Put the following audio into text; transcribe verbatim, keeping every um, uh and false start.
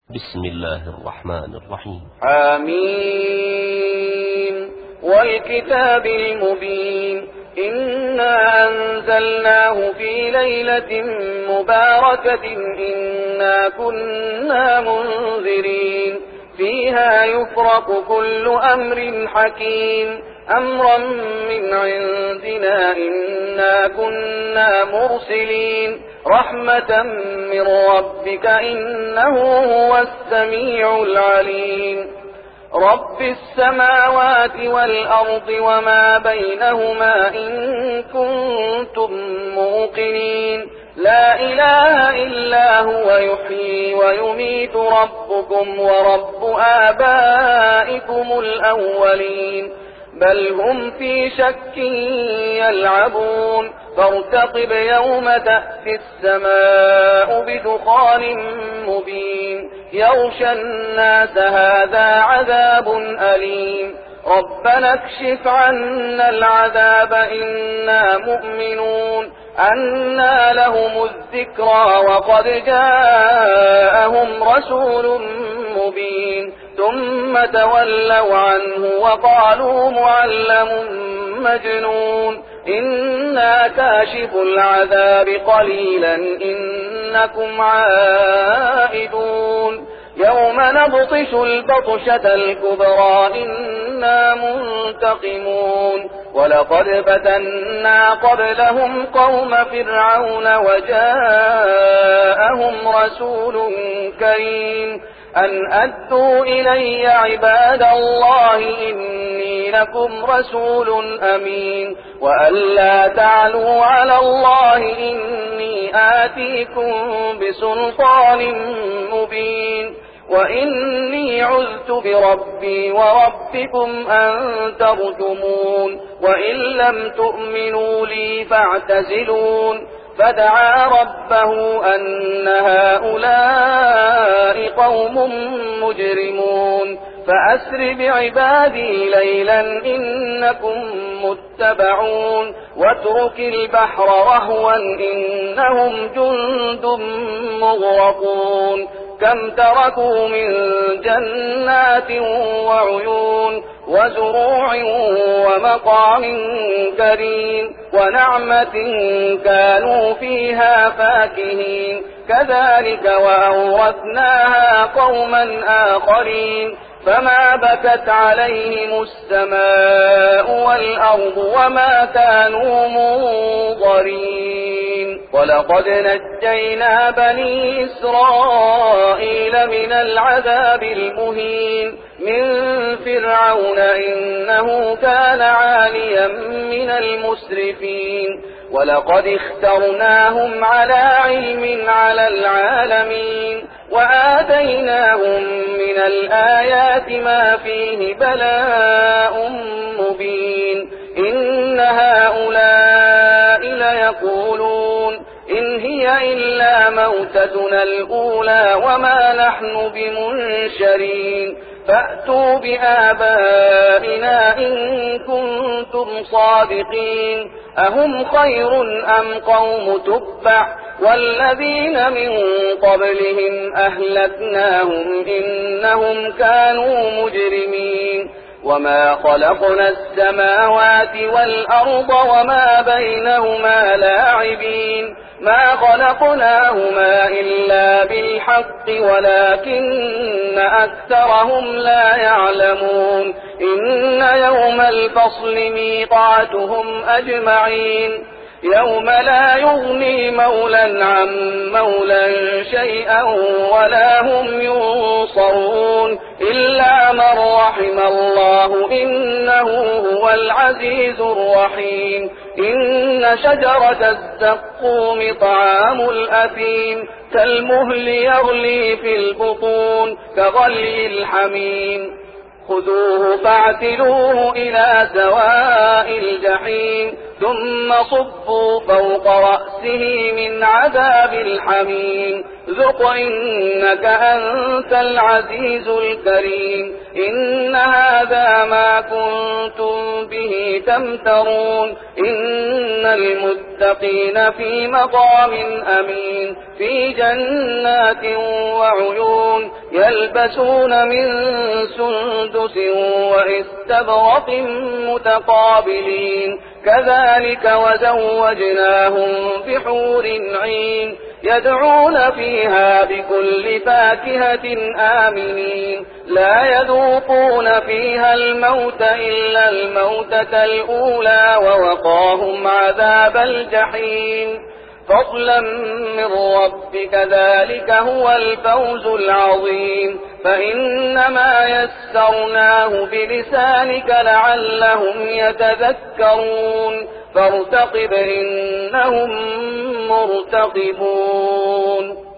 بسم الله الرحمن الرحيم. آمين. والكتاب المبين إنا أنزلناه في ليلة مباركة إنا كنا منذرين فيها يفرق كل أمر حكيم أمرا من عندنا إنا كنا مرسلين رحمة من ربك إنه هو السميع العليم. رب السماوات والأرض وما بينهما إن كنتم موقنين لا إله إلا هو يحيي ويميت ربكم ورب آبائكم الأولين بل هم في شك يلعبون فارتقب يوم تأتي السماء بدخان مبين يغشى الناس هذا عذاب أليم ربنا اكشف عنا العذاب إنا مؤمنون أنى لهم الذكرى وقد جاءهم رسول مبين ثم تولوا عنه وقالوا معلم مجنون إنا كاشف العذاب قليلا إنكم عائدون يوم نبطش البطشة الكبرى إنا منتقمون ولقد فتنا قبلهم قوم فرعون وجاءهم رسول كريم أن أدوا إلي عباد الله إني لكم رسول أمين وأن لا تعلوا على الله إني آتيكم بسلطان مبين وإني عذت بربي وربكم أن ترجمون وإن لم تؤمنوا لي فاعتزلون فدعا ربه أن هؤلاء قوم مجرمون فأسر بعبادي ليلا إنكم متبعون واترك البحر رهوا إنهم جند مغرقون كم تركوا من جنات وعيون وزروع ومقام كريم ونعمة كانوا فيها فاكهين كذلك وأورثناها قوما آخرين فما بكت عليهم السماء والأرض وما كانوا منظرين ولقد نجينا بني إسرائيل من العذاب المهين من فرعون إنه كان عاليا من المسرفين ولقد اخترناهم على علم على العالمين وآتيناهم من الآيات ما فيه بلاء مبين إن هؤلاء ليقولون إن هي إلا موتتنا الأولى وما نحن بمنشرين فأتوا بآبائنا إن كنتم صادقين أهم خير أم قوم تبع والذين من قبلهم أهلكناهم إنهم كانوا مجرمين وما خلقنا السماوات والأرض وما بينهما لاعبين ما خلقناهما إلا بالحق ولكن أكثرهم لا يعلمون إن يوم الفصل ميقاتهم أجمعين يوم لا يغني مولى عن مولى شيئا ولا هم ينصرون إلا من رحم الله إنه هو العزيز الرحيم إن شجرة الزقوم طعام الأثيم كالمهل يغلي في البطون كغلي الحميم خذوه فاعتلوه إلى سواء الجحيم ثم صبوا فوق رأسه من عذاب الحميم ذق إنك أنت العزيز الكريم إن هذا ما كنتم به تمترون إن المتقين في مقام أمين في جنات وعيون يلبسون من سندس واستبرق متقابلين كذلك وزوجناهم بحور عين يدعون فيها بكل فاكهة آمنين لا يذوقون فيها الموت إلا الموتة الأولى ووقاهم عذاب الجحيم فضلا من ربك ذلك هو الفوز العظيم فإنما يسرناه بلسانك لعلهم يتذكرون فارتقب إنهم مرتقبون